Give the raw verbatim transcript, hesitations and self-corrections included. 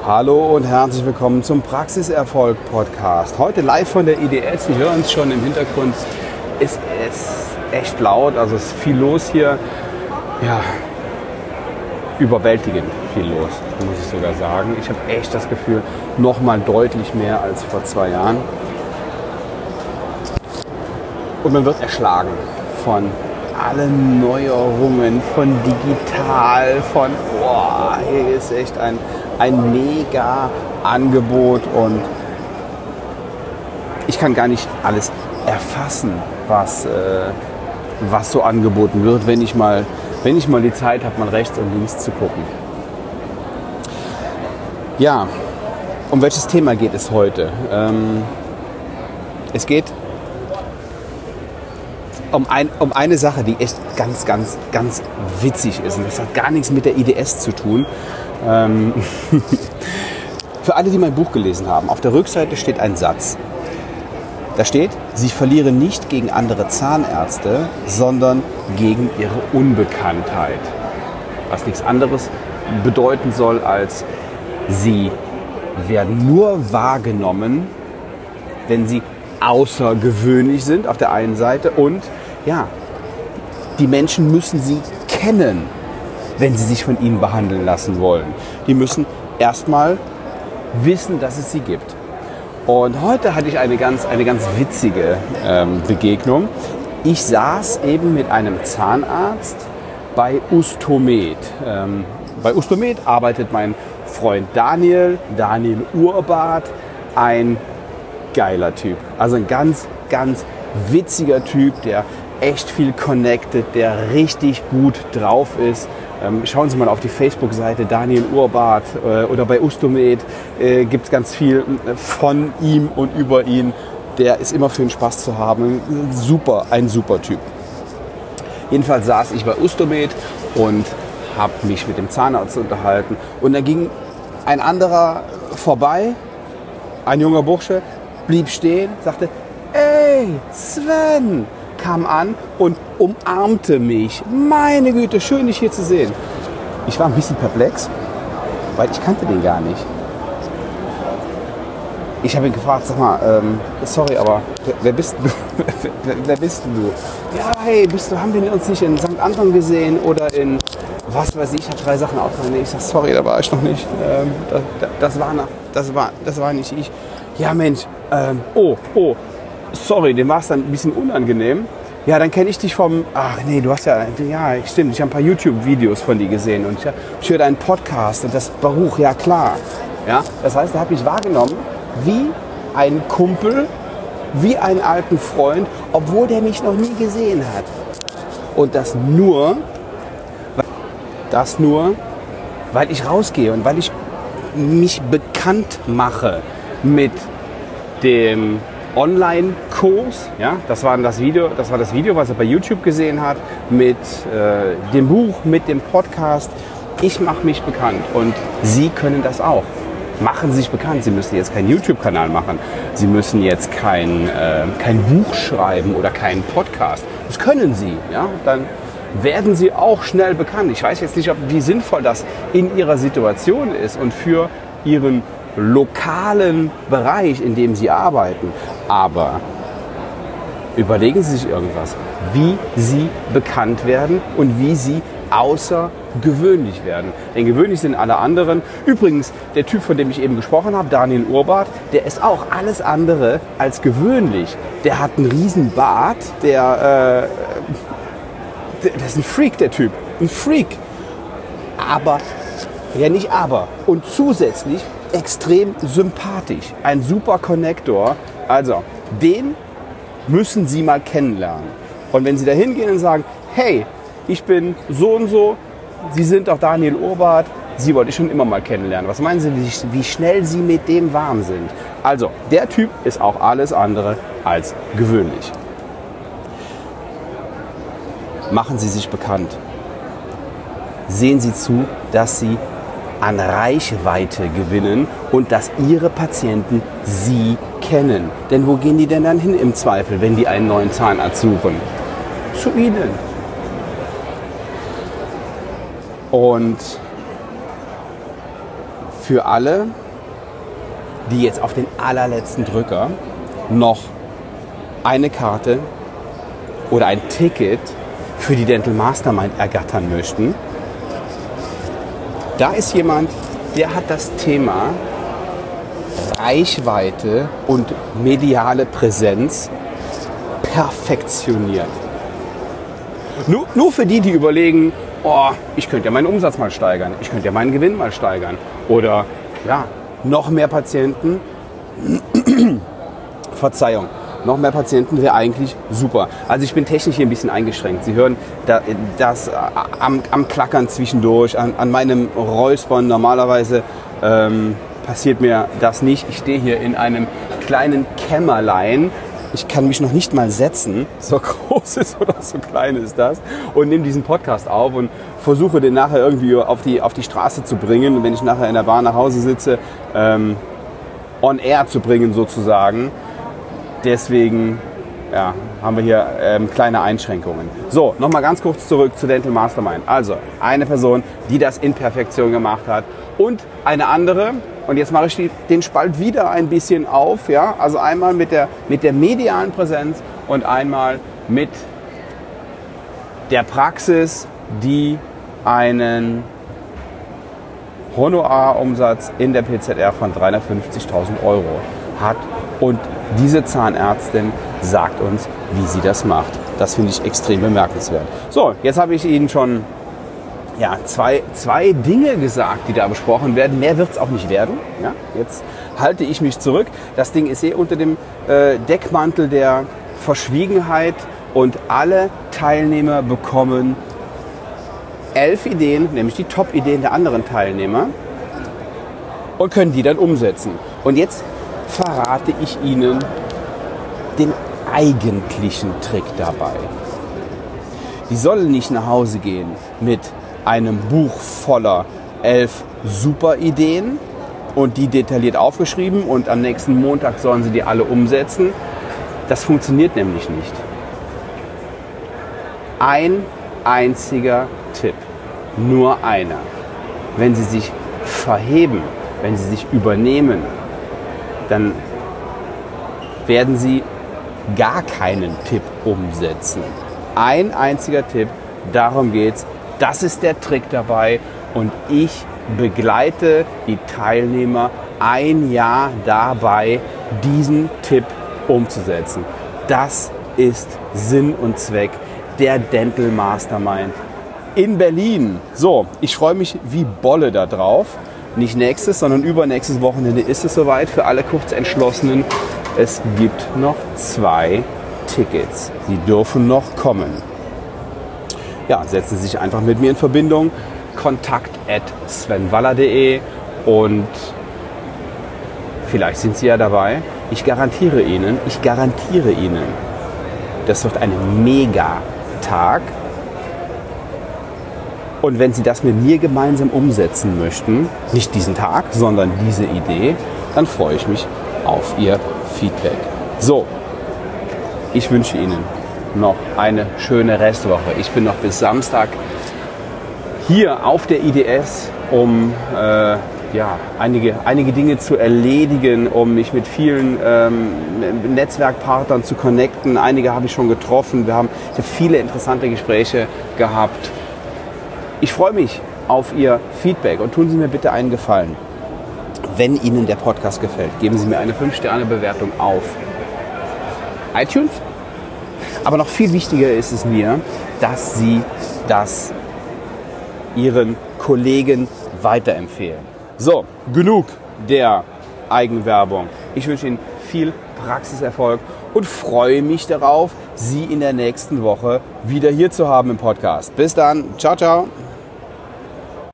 Hallo und herzlich willkommen zum Praxiserfolg-Podcast. Heute live von der I D S. Sie hören es schon im Hintergrund. Es ist echt laut, also es ist viel los hier. Ja, überwältigend viel los, muss ich sogar sagen. Ich habe echt das Gefühl, noch mal deutlich mehr als vor zwei Jahren. Und man wird erschlagen von allen Neuerungen, von digital, von boah, hier ist echt ein, ein mega Angebot und ich kann gar nicht alles erfassen, was, äh, was so angeboten wird, wenn ich mal, wenn ich mal die Zeit habe, mal rechts und links zu gucken. Ja, um welches Thema geht es heute? Ähm, es geht Um, ein, um eine Sache, die echt ganz, ganz, ganz witzig ist. Und das hat gar nichts mit der I D S zu tun. Ähm Für alle, die mein Buch gelesen haben, auf der Rückseite steht ein Satz. Da steht, Sie verlieren nicht gegen andere Zahnärzte, sondern gegen ihre Unbekanntheit. Was nichts anderes bedeuten soll, als Sie werden nur wahrgenommen, wenn Sie außergewöhnlich sind auf der einen Seite und ja, die Menschen müssen sie kennen, wenn sie sich von ihnen behandeln lassen wollen. Die müssen erstmal wissen, dass es sie gibt. Und heute hatte ich eine ganz, eine ganz witzige ähm, Begegnung. Ich saß eben mit einem Zahnarzt bei Ustomed. Ähm, bei Ustomed arbeitet mein Freund Daniel, Daniel Urbart, ein geiler Typ. Also ein ganz, ganz witziger Typ, der echt viel connected, der richtig gut drauf ist. Ähm, schauen Sie mal auf die Facebook-Seite Daniel Urbart äh, oder bei Ustomed äh, gibt es ganz viel von ihm und über ihn. Der ist immer für den Spaß zu haben. Super, ein super Typ. Jedenfalls saß ich bei Ustomed und habe mich mit dem Zahnarzt unterhalten. Und da ging ein anderer vorbei, ein junger Bursche, blieb stehen, sagte, ey, Sven, kam an und umarmte mich. Meine Güte, schön, dich hier zu sehen. Ich war ein bisschen perplex, weil ich kannte den gar nicht. Ich habe ihn gefragt, sag mal, ähm, sorry, aber wer, wer bist du? wer, wer bist du? Ja, hey, bist du, haben wir uns nicht in Sankt Anton gesehen oder in, was weiß ich, ich habe drei Sachen aufgenommen. Ich sag, sorry, da war ich noch nicht. Ähm, das, das, war noch, das, war, das war nicht ich. Ja, Mensch, ähm, oh, oh, sorry, dem war es dann ein bisschen unangenehm. Ja, dann kenne ich dich vom, ach nee, du hast ja, ja, stimmt, ich habe ein paar YouTube-Videos von dir gesehen und ich, ich höre deinen Podcast und das Baruch, ja klar. Ja, das heißt, er hat mich wahrgenommen wie ein Kumpel, wie einen alten Freund, obwohl der mich noch nie gesehen hat. Und das nur, das nur, weil ich rausgehe und weil ich mich bekannt mache mit dem Online-Kurs, ja, das war das Video, das war das Video, was er bei YouTube gesehen hat, mit äh, dem Buch, mit dem Podcast. Ich mache mich bekannt und Sie können das auch. Machen Sie sich bekannt. Sie müssen jetzt keinen YouTube-Kanal machen. Sie müssen jetzt kein, äh, kein Buch schreiben oder keinen Podcast. Das können Sie, ja, dann werden Sie auch schnell bekannt. Ich weiß jetzt nicht, ob, wie sinnvoll das in Ihrer Situation ist und für Ihren lokalen Bereich, in dem Sie arbeiten. Aber überlegen Sie sich irgendwas, wie Sie bekannt werden und wie Sie außergewöhnlich werden. Denn gewöhnlich sind alle anderen. Übrigens, der Typ, von dem ich eben gesprochen habe, Daniel Urbart, der ist auch alles andere als gewöhnlich. Der hat einen riesen Bart, der, äh, der, der ist ein Freak, der Typ. Ein Freak. Aber, ja nicht aber. Und zusätzlich extrem sympathisch. Ein super Connector. Also, den müssen Sie mal kennenlernen. Und wenn Sie da hingehen und sagen, hey, ich bin so und so, Sie sind doch Daniel Urbart, Sie wollte ich schon immer mal kennenlernen. Was meinen Sie, wie, wie schnell Sie mit dem warm sind? Also, der Typ ist auch alles andere als gewöhnlich. Machen Sie sich bekannt. Sehen Sie zu, dass Sie an Reichweite gewinnen und dass Ihre Patienten Sie kennen. Denn wo gehen die denn dann hin im Zweifel, wenn die einen neuen Zahnarzt suchen? Zu Ihnen. Und für alle, die jetzt auf den allerletzten Drücker noch eine Karte oder ein Ticket für die Dental Mastermind ergattern möchten. Da ist jemand, der hat das Thema Reichweite und mediale Präsenz perfektioniert. Nur, nur für die, die überlegen, oh, ich könnte ja meinen Umsatz mal steigern, ich könnte ja meinen Gewinn mal steigern oder ja, noch mehr Patienten, Verzeihung, noch mehr Patienten wäre eigentlich super. Also ich bin technisch hier ein bisschen eingeschränkt. Sie hören da, das am, am Klackern zwischendurch, an, an meinem Räuspern. Normalerweise ähm, passiert mir das nicht. Ich stehe hier in einem kleinen Kämmerlein. Ich kann mich noch nicht mal setzen, so groß ist oder so klein ist das, und nehme diesen Podcast auf und versuche den nachher irgendwie auf die, auf die Straße zu bringen. Und wenn ich nachher in der Bahn nach Hause sitze, ähm, on air zu bringen sozusagen. Deswegen ja, haben wir hier ähm, kleine Einschränkungen. So, nochmal ganz kurz zurück zu Dental Mastermind. Also eine Person, die das in Perfektion gemacht hat und eine andere, und jetzt mache ich die, den Spalt wieder ein bisschen auf. Ja? Also einmal mit der, mit der medialen Präsenz und einmal mit der Praxis, die einen Honorarumsatz in der P Z R von dreihundertfünfzigtausend Euro hat. Und diese Zahnärztin sagt uns, wie sie das macht. Das finde ich extrem bemerkenswert. So, jetzt habe ich Ihnen schon ja, zwei, zwei Dinge gesagt, die da besprochen werden. Mehr wird es auch nicht werden. Ja, jetzt halte ich mich zurück. Das Ding ist eh unter dem äh, Deckmantel der Verschwiegenheit und alle Teilnehmer bekommen elf Ideen, nämlich die Top-Ideen der anderen Teilnehmer, und können die dann umsetzen. Und jetzt verrate ich Ihnen den eigentlichen Trick dabei. Die sollen nicht nach Hause gehen mit einem Buch voller elf super Ideen und die detailliert aufgeschrieben und am nächsten Montag sollen sie die alle umsetzen. Das funktioniert nämlich nicht. Ein einziger Tipp, nur einer. Wenn Sie sich verheben, wenn Sie sich übernehmen, dann werden Sie gar keinen Tipp umsetzen. Ein einziger Tipp, darum geht's. Das ist der Trick dabei und ich begleite die Teilnehmer ein Jahr dabei, diesen Tipp umzusetzen. Das ist Sinn und Zweck der Dental Mastermind in Berlin. So, ich freue mich wie Bolle da drauf. Nicht nächstes, sondern übernächstes Wochenende ist es soweit für alle Kurzentschlossenen. Es gibt noch zwei Tickets. Sie dürfen noch kommen. Ja, setzen Sie sich einfach mit mir in Verbindung. kontakt at svenwaller punkt de und vielleicht sind Sie ja dabei. Ich garantiere Ihnen, ich garantiere Ihnen, das wird ein Mega-Tag. Und wenn Sie das mit mir gemeinsam umsetzen möchten, nicht diesen Tag, sondern diese Idee, dann freue ich mich auf Ihr Feedback. So, ich wünsche Ihnen noch eine schöne Restwoche. Ich bin noch bis Samstag hier auf der I D S, um äh, ja, einige, einige Dinge zu erledigen, um mich mit vielen ähm, Netzwerkpartnern zu connecten. Einige habe ich schon getroffen. Wir haben viele interessante Gespräche gehabt. Ich freue mich auf Ihr Feedback und tun Sie mir bitte einen Gefallen. Wenn Ihnen der Podcast gefällt, geben Sie mir eine fünf Sterne Bewertung auf iTunes. Aber noch viel wichtiger ist es mir, dass Sie das Ihren Kollegen weiterempfehlen. So, genug der Eigenwerbung. Ich wünsche Ihnen viel Praxiserfolg und freue mich darauf, Sie in der nächsten Woche wieder hier zu haben im Podcast. Bis dann. Ciao, ciao.